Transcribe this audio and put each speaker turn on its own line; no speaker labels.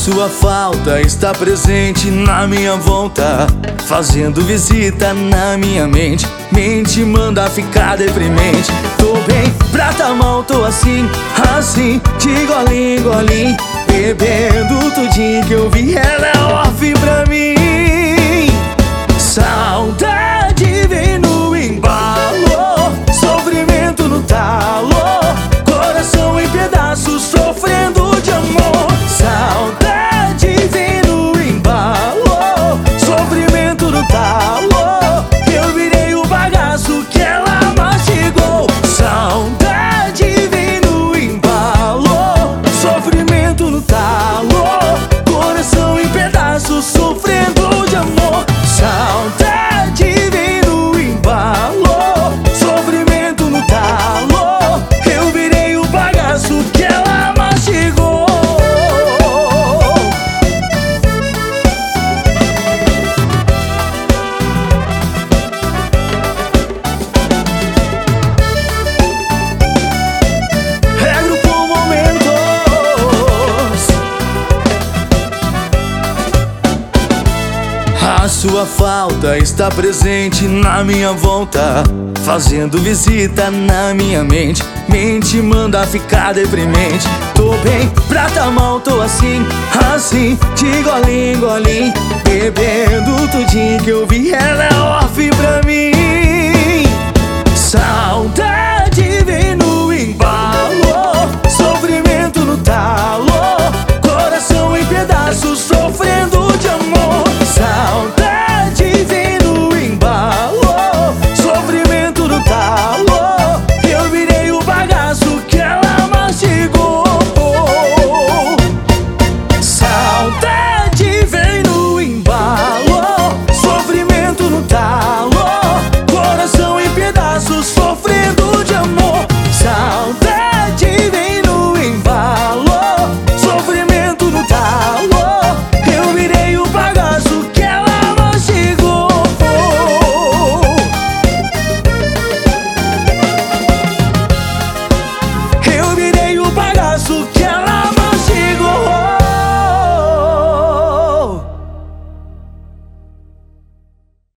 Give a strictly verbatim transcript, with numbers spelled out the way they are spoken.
sua falta está presente na minha volta, fazendo visita na minha mente. Mente manda ficar deprimente. Tô bem, pra tá mal, tô assim, assim, de golinho em golinho, bebendo tudinho que eu vi. Ela é off pra mim. Saudade vem no embalo, sofrimento no talo, coração em pedaços, sofrendo de amor. Saudade vem no embalo, sofrimento no talo, eu virei o bagaço que ela mastigou. Saudade vem no embalo, sofrimento no talo, coração em pedaços, sofrendo de amor. Saudade vem no embalo, sofrimento no talo, eu virei o bagaço que ela mastigou. É Grupo Momentos. A sua falta está presente na minha volta, fazendo visita na minha mente. Mente manda ficar deprimente. Tô bem, pra tá mal, tô assim, assim, de golinho em golinho, bebendo tudinho que eu vi. Ela é off pra mim. Sabe